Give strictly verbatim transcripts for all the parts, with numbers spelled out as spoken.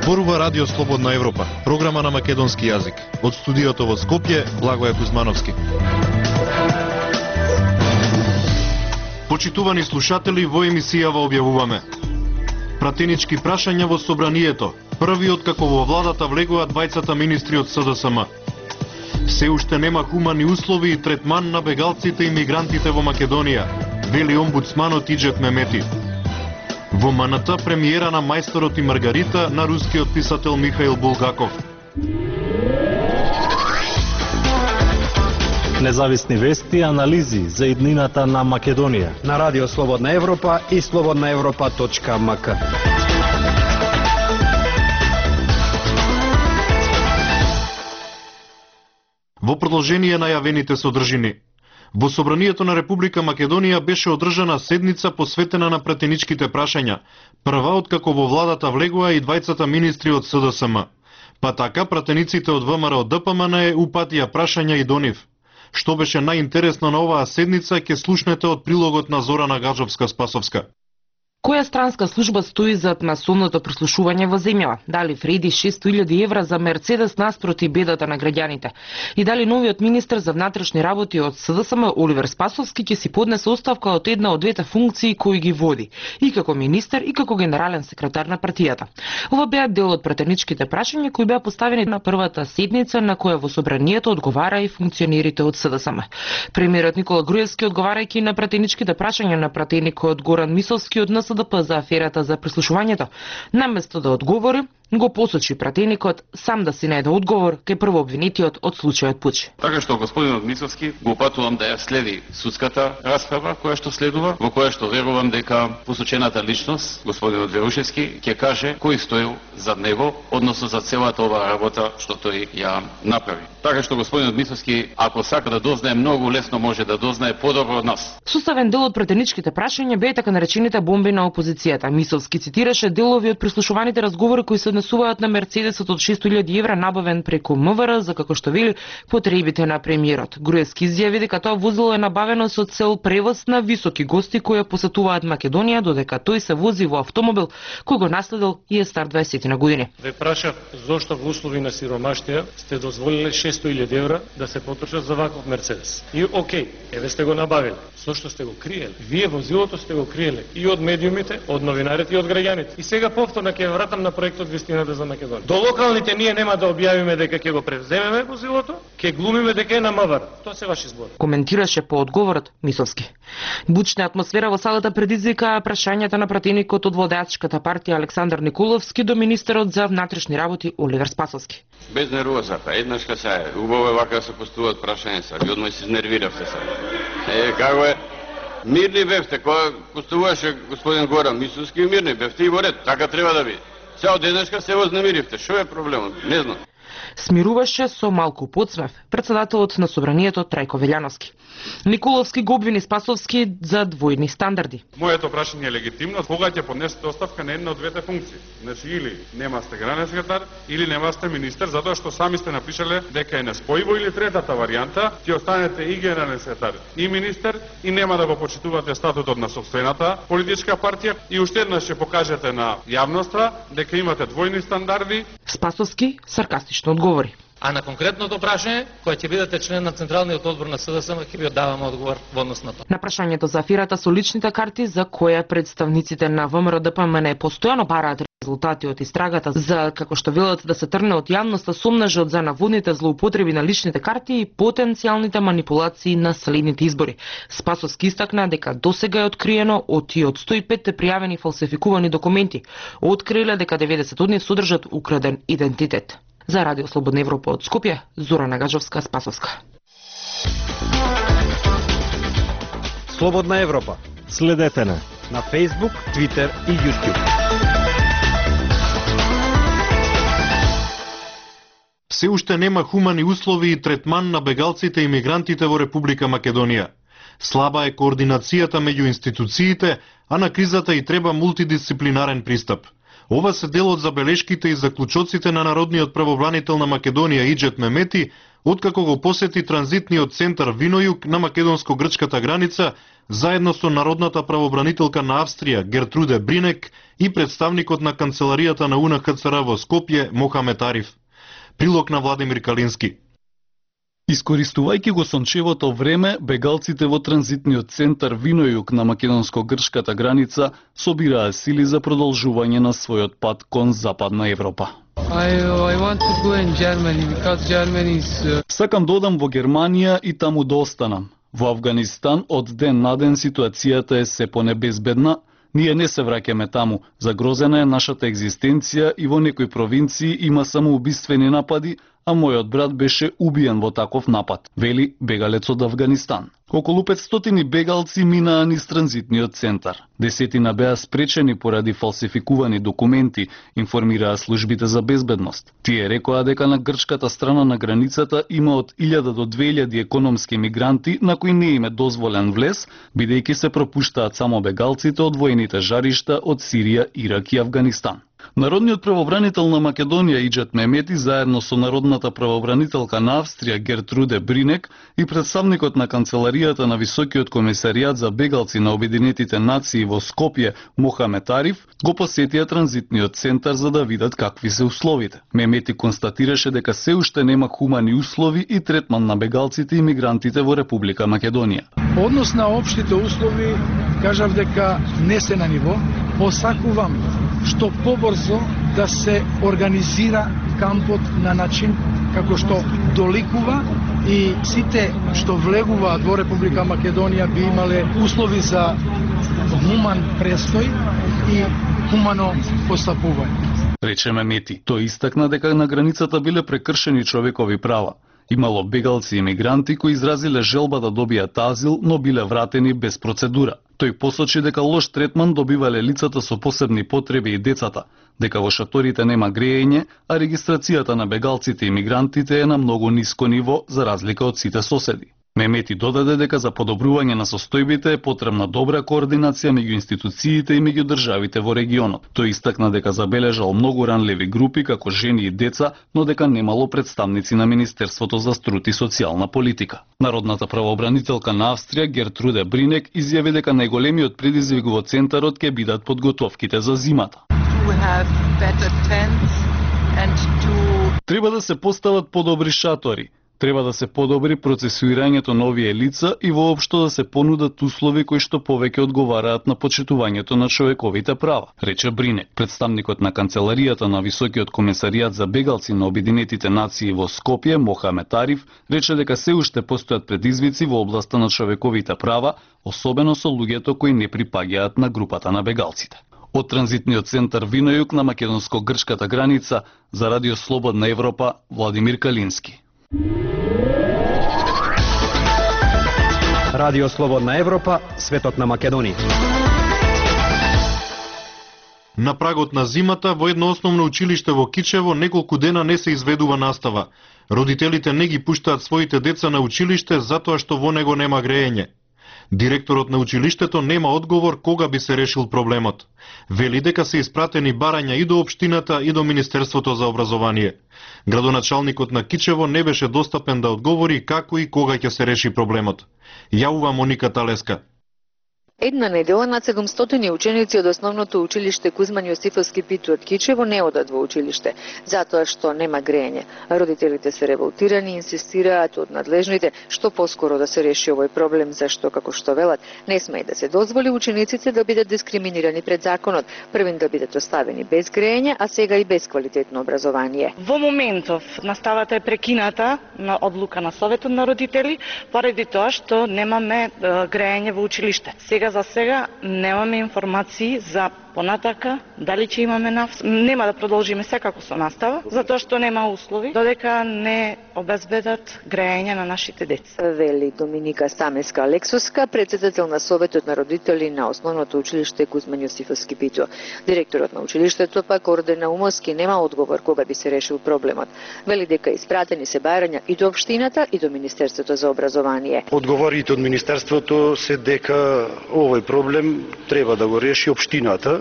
Зборува Радио Слободна Европа, програма на македонски јазик. Од студиото во Скопје, Благоје Кузмановски. Почитувани слушатели, во емисијава објавуваме пратенички прашања во собранието, први откако во владата влегува двајцата министри од С Д С М. Се уште нема хумани услови и третман на бегалците и мигрантите во Македонија, вели омбудсманот Иџет Мемети. Во М Н Т премиера на Мајсторот и Маргарита на рускиот писател Михаил Булгаков. Независни вести и анализи за иднината на Македонија на Радио Слободна Европа и слободна европа точка м к. Во продолжение на јавените содржини. Во Собранието на Република Македонија беше одржана седница посветена на пратеничките прашања, прва откако во владата влегува и двајцата министри од С Д С М. Па така пратениците од В М Р Д П М Н упатија прашања и до нив. Што беше најинтересно на оваа седница ќе слушнете од прилогот на Зорана Гаджовска-Спасовска. Која странска служба стои зад масовното прислушување во земјава? Дали вреди шестои илјади евра за Мерцедес наспроти бедата на граѓаните? И дали новиот министер за внатрешни работи од С Д С М Оливер Спасовски ќе си поднесе оставка од една од двете функции кои ги води, и како министер и како генерален секретар на партијата? Ова беа дел од пратеничките прашања кои беа поставени на првата седница на која во собранието одговара и функционерите од С Д С М. Премиерот Никола Груевски, одговарајќи на пратеничките прашања на пратеникот Горан Мисовски од Н С Д П за аферата за прислушувањето, наместо да одговори, го посочи пратеникот сам да си најде одговор кај првообвинетиот од случајот Пучи. Така што господинот Мисовски го упатувам да ја следи судската расправа која што следува, во која што верувам дека посочената личност, господинот Верушевски, ќе каже кој стоел зад него, односно за целата оваа работа што тој ја направи. Така што господинот Мисовски, ако сака да дознае, многу лесно може да дознае подобро од нас. Составен дел од пратеничките прашања беа така наречените бомби на опозицијата. Мисовски цитираше делови од прислушуваните разговори кои се однесуваат на Мерцедесот од шестои илјади евра набавен преку М В Р за, како што вели, потребите на премиерот. Груевски изјави дека тоа возило е набавено со цел превоз на високи гости кои посетуваат Македонија, додека тој се вози во автомобил кој го наследил и е стар дваесет на години. Ве прашав зошто во услови на сиромаштија сте дозволиле шестои илјади евра да се потрошат за ваков Мерцедес. И окей, еве сте го набавили. Зошто сте го криеле? Вие возилото сте го криеле и од медиумите, од новинарите и од граѓаните. И сега повторно ќе вратам на проектот Вистината за Македонија. До локалните ние нема да објавиме дека ќе го превземеме возилото, ќе глумиме дека е на М В Р. Тоа се ваши збори. Коментираше по одговорот Мисовски. Бучна атмосфера во салата предизвика прашањата на пратеникот од владеачката партија Александар Николовски до министерот за внатрешни работи Оливер Спасовски. Без нервозата, еднашка се е. Убаво е вака да се постуваат прашања са. Ви одма се изнервиравте се. Е, како е? Мирни бевте, кога постуваше господин Горан Мисовски, мирни бевте и во ред. Така треба да биде. Се од денешка се вознемиривте. Што е проблемот? Не знам. Смируваше со малку подсмев председателот на собранието Трајко Велјановски. Николовски го обвини Спасовски за двојни стандарди. Моето прашање е легитимно, кога ќе поднесете оставка на една од двете функции. Значи или нема сте генерален секретар, или нема сте министер, затоа што сами сте напишале дека е неспојиво, или третата варијанта, ќе останете и генерален секретар, и министер, и нема да го почитувате статутот на собствената политичка партија, и уште еднаш ќе покажете на јавноста дека имате двојни стандарди. Спасовски саркастично одговори. А на конкретното прашање, кој ќе бидете член на Централниот одбор на С Д С М, ќе ви оддаваме одговор во однос на тоа. На прашањето за аферата со личните карти, за која представниците на В М Р Д П М Н постојано бараат резултати од истрагата за, како што велат, да се трне од јавноста сомнежот за наводните злоупотреби на личните карти и потенцијалните манипулации на следните избори. Спасовски истакна дека досега е откриено од и од сто и пет пријавени фалсификувани документи. Откриле дека деветдесет од нив содржат украден идентитет. За Радио Слободна Европа од Скопје, Зорана Гаджовска-Спасовска. Слободна Европа. Следете на на Facebook, Twitter и YouTube. Се уште нема хумани услови и третман на бегалците и мигрантите во Република Македонија. Слаба е координацијата меѓу институциите, а на кризата и треба мултидисциплинарен пристап. Ова се дел од забелешките и заклучоците на народниот правобранител на Македонија Иџет Мемети, откако го посети транзитниот центар Винојук на македонско-грчката граница, заедно со народната правобранителка на Австрија Гертруде Бринек и представникот на канцеларијата на У Н Х Ц Р во Скопје Мохамед Ариф. Прилог на Владимир Калински. Искористувајќи го сончевото време, бегалците во транзитниот центар Винојук на македонско-грчката граница собираа сили за продолжување на својот пат кон Западна Европа. I, I want to go in Germany because Germany is... Uh... Сакам да одам во Германија и таму да останам. Во Авганистан од ден на ден ситуацијата е се понебезбедна. Ние не се враќаме таму. Загрозена е нашата екзистенција и во некои провинции има самоубиствени напади, а мојот брат беше убиен во таков напад, вели бегалец од Авганистан. Околу петстотини бегалци минаа низ транзитниот центар. Десетина беа спречени поради фалсификувани документи, информираа службите за безбедност. Тие рекоа дека на грчката страна на границата има од илјада до две илјади економски мигранти на кои не им е дозволен влез, бидејќи се пропуштаат само бегалците од воените жаришта од Сирија, Ирак и Авганистан. Народниот правобранител на Македонија Иџет Мемети заедно со народната правобранителка на Австрија Гертруде Бринек и представникот на канцеларијата на Високиот комисаријат за бегалци на Обединетите нации во Скопје Мохамед Ариф го посетија транзитниот центар за да видат какви се условите. Мемети констатираше дека се уште нема хумани услови и третман на бегалците и мигрантите во Република Македонија. Однос на општите услови, кажав дека не се на ниво. Посакувам што побрзо да се организира кампот на начин како што доликува и сите што влегуваат во Република Македонија би имале услови за хуман престој и хумано постапување. Рече Мемети. Тој истакна дека на границата биле прекршени човекови права. Имало бегалци и мигранти кои изразиле желба да добијат азил, но биле вратени без процедура. Тој посочи дека лош третман добивале лицата со посебни потреби и децата, дека во шаторите нема греење, а регистрацијата на бегалците и мигрантите е на многу ниско ниво за разлика од сите соседи. Мемети додаде дека за подобрување на состојбите е потребна добра координација меѓу институциите и меѓу државите во регионот. Тој истакна дека забележал многу ранливи групи како жени и деца, но дека немало представници на Министерството за труд и социјална политика. Народната правобранителка на Австрија Гертруде Бринек изјави дека најголемиот предизвик во центарот ќе бидат подготовките за зимата. Треба да се постават подобри шатори. Треба да се подобри процесуирањето на овие лица и воопшто да се понудат услови кои што повеќе одговараат на почитувањето на човековите права, рече Бринек. Представникот на канцеларијата на Високиот комисаријат за бегалци на Обединетите нации во Скопје Мохамед Ариф рече дека се уште постојат предизвици во областа на човековите права, особено со луѓето кои не припаѓаат на групата на бегалците. Од транзитниот центар Винојук на македонско-грчката граница за Радио Слободна Европа Владимир Калински. Радио Слободна Европа, светот на Македонија. На прагот на зимата во едно основно училиште во Кичево неколку дена не се изведува настава. Родителите не ги пуштаат своите деца на училиште затоа што во него нема греење. Директорот на училиштето нема одговор кога би се решил проблемот. Вели дека се испратени барања и до општината и до Министерството за образование. Градоначалникот на Кичево не беше достапен да одговори како и кога ќе се реши проблемот. Јавува Моника Талеска. Една недела над седумстотини ученици од основното училиште Кузман Јосифовски Питу од Кичево не одат во училиште, затоа што нема греење. Родителите се револтирани и инсистираат од надлежните што поскоро да се реши овој проблем, зашто, како што велат, не сме и да се дозволи учениците да бидат дискриминирани пред законот, првин да бидат оставени без греење, а сега и без квалитетно образование. Во моментов наставата е прекината на одлука на Советот на родители, поради тоа што немаме греење во училиште. Сега за сега немаме информации за понатака, дали ќе имаме наф... Нема да продолжиме секако со настава, затоа што нема услови, додека не обезбедат греење на нашите деца. Вели Доминика Стамеска Алексовска, председател на Советот на родители на основното училиште Кузман Јосифовски Питу. Директорот на училиштето пак Орден Наумовски нема одговор кога би се решил проблемот. Вели дека испратени се барања и до општината и до Министерството за образование. Одговорите од Министерството се дека овој проблем треба да го реши општината,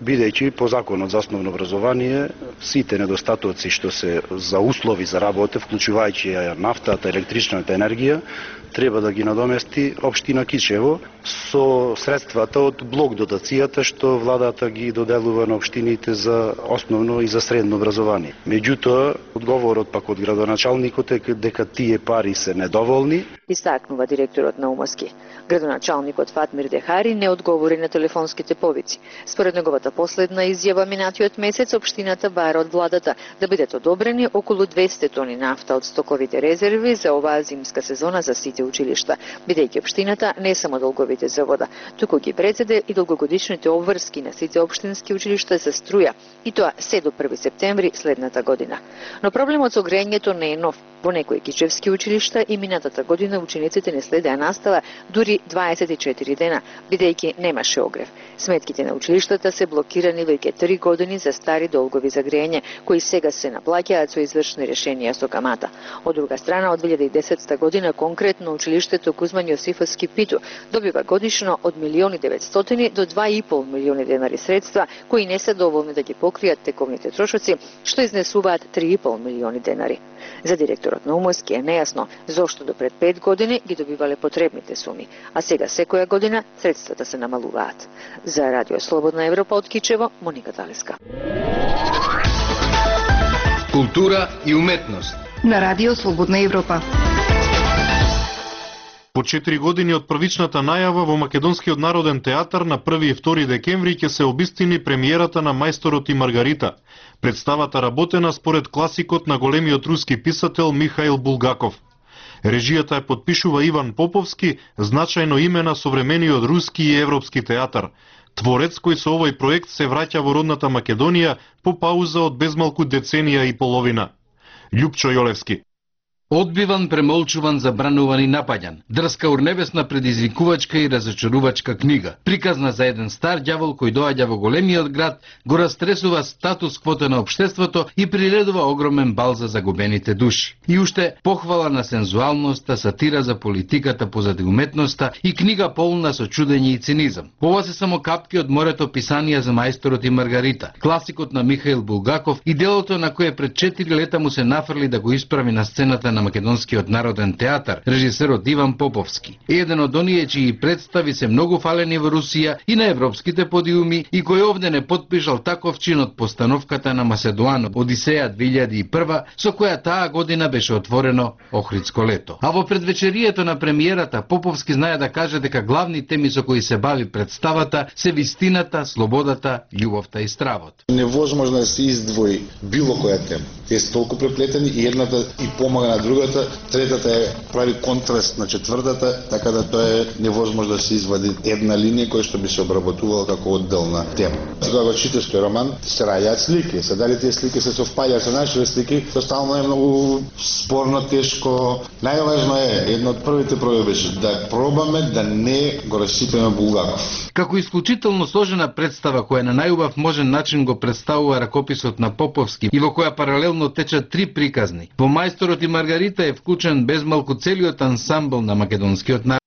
бидејќи по законот за основно образование сите недостатоци што се за услови за работа, вклучувајќи нафтата, електричната енергија, треба да ги надомести општина Кичево со средствата од блок дотацијата што владата ги доделува на општините за основно и за средно образование. Меѓутоа, одговорот пак од градоначалникот е дека тие пари се недоволни. Истакнува директорот на УМОСКИ. Градоначалникот Фатмир Дехари не одговори на телефонските повици. Според неговата последна изјава минатиот месец, општината бара од владата да бидат одобрени околу двесте тони нафта од стоковите резерви за оваа зимска сезона за сите училишта, бидејќи општината не само долговите за вода, туку ги предзеде и долгогодишните обврски на сите општински училишта за струја, и тоа се до први септември следната година. Но проблемот со грејењето не е нов. Во некои кичевски училишта и минатата година учениците не следеа настава дури дваесет и четири дена, бидејќи немаше огрев. Сметките на училиштата се блокирани веќе три години за стари долгови за грејење, кои сега се наплаќаат со извршни решенија со камата. Од друга страна, од две илјади и десета година конкретно училиштето Кузман Јосифовски Питу добива годишно од милиони и деветстотини до два и пол милиони денари средства, кои не се доволни да ги покријат тековните трошоци, што изнесуваат три и пол милиони денари. За директорот на УМОСКИ е нејасно зошто до пред пет години ги добивале потребните суми, а сега секоја година средствата се намалуваат. За Радио Слободна Европа од Кичево, Моника Талеска. Култура и уметност на Радио Слободна Европа. По четири години од првичната најава во Македонскиот народен театар на први и втори декември ќе се обистини премиерата на Мајсторот и Маргарита. Представата работена според класикот на големиот руски писател Михаил Булгаков. Режијата ја подпишува Иван Поповски, значајно име на современиот руски и европски театар. Творец кој со овој проект се враќа во родната Македонија по пауза од безмалку деценија и половина. Љупчо Јолевски. Одбиван, премолчуван, забрануван и напаѓан. Дрска урневесна, предизвикувачка и разочарувачка книга. Приказна за еден стар ѓавол кој доаѓа во големиот град, го растресува статус квото на општеството и приредува огромен бал за загубените души. И уште похвала на сензуалноста, сатира за политиката позади уметноста и книга полна со чудење и цинизам. Ова се само капки од морето писанија за Мајсторот и Маргарита, класикот на Михаил Булгаков и делото на кое пред четири лета му се нафрли да го исправи на сцената на Македонскиот народен театар, режисерот Иван Поповски. Еден од оние чии представи се многу фалени во Русија и на европските подиуми и кој овде не подпишал таков чин од постановката на Маседоано Одисеја две илјади и прва, со која таа година беше отворено Охридско лето. А во предвечерието на премиерата Поповски знае да каже дека главни теми со кои се бави представата се вистината, слободата, љубовта и стравот. Невозможно да се издвои било која тема. Те се толку преплетени и едната и помага на другата, третата е прави контраст на четвртата, така да тоа е невозможно да се извади една линија која што би се обработувала како одделна тема. Кога го читаш тој роман, се раѓаат слики, се дали тие слики се совпаѓаат со нашите слики, тоа стално е многу спорно, тешко. Најважно е, едно од првите проби беше да пробаме да не го расипеме Булгаков. Како исклучително сложена представа која на најубав можен начин го представува ракописот на Поповски и во која паралелно течат три приказни. Во Мајсторот и Маргарита е вклучен безмалку целиот ансамбл на македонскиот народ.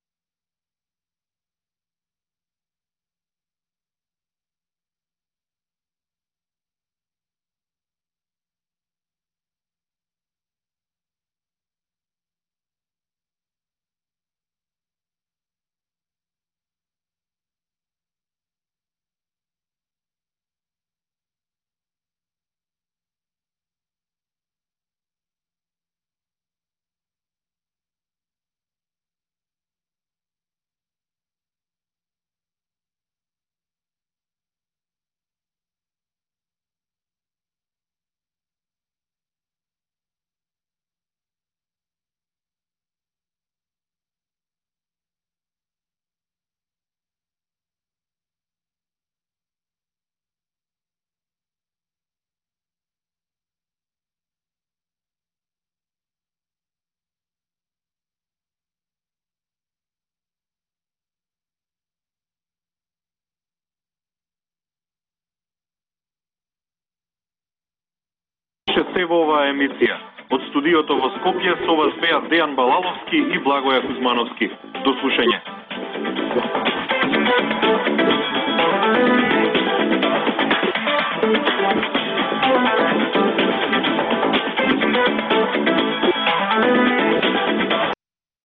Се во оваа емисија. Од студиото во Скопје со вас беа Дејан Балаловски и Благоја Кузмановски. До слушање.